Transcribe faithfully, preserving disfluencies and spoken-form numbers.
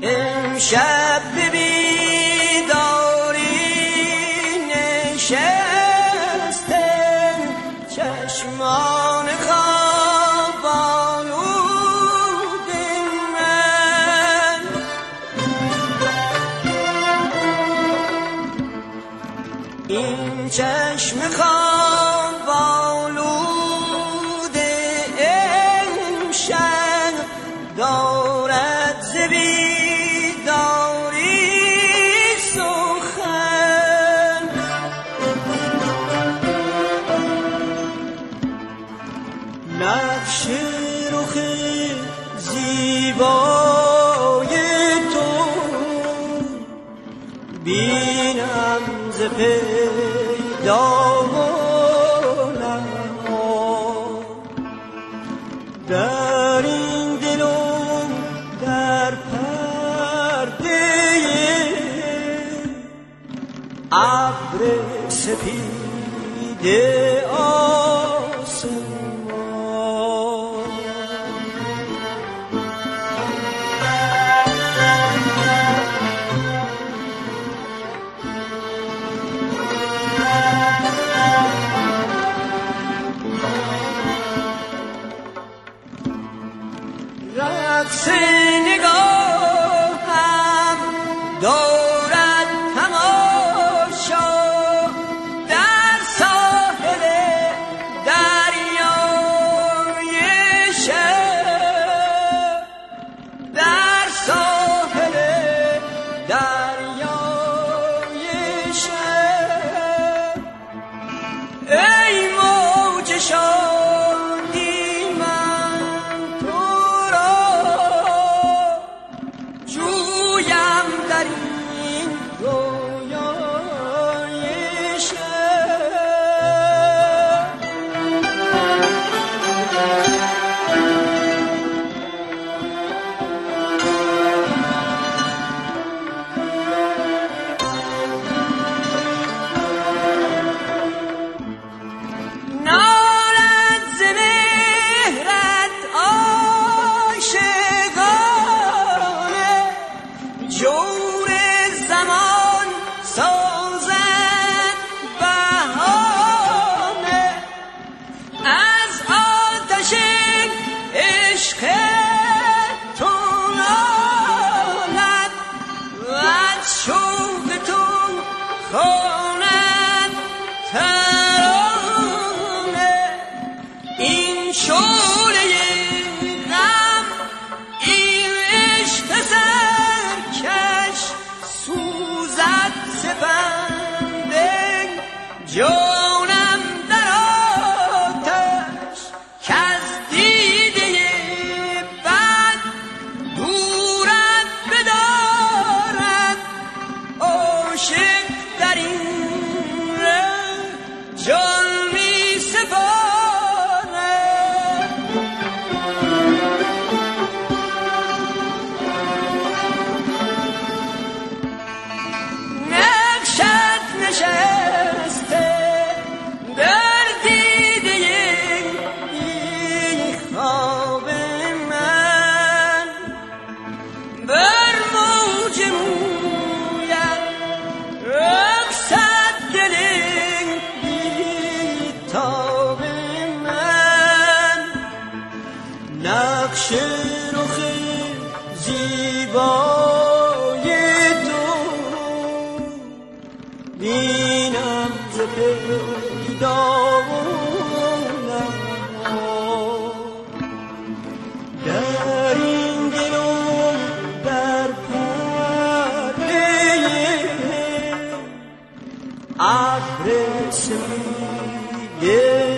امشب به بیداری نشسته چشمان خواب آلود من، این چشم خواب آلود امشب دارد ز بیداری سخن. نقش رخ زیبای تو بینم ز پیدا و نهان، در این دلم در پرده ابر سپید آسمان. رقص نگاهم دارد تماشا در ساحل دریای شب، در ساحل دریای شب. ای موج شادی من تو را جویم در این رویای شب. نالد ز مهرت عاشقانه، جور زمان سازد بهانه. از آتش عشق تو نالد و از شوق تو خواند ترانه. این شعله غم، این عشق سرکش سوزد سپنده جانم در آتش، کز دیده بد دورت بدارد عاشق در این ره جان می سپارد. نقشت نشسته در دیده این خواب من، بر موج مویت رقصد دل بی‌تاب من. نقش رخ زیبای تو بینم ز پیدا و نهان، در این دلم در پرده ابر سپید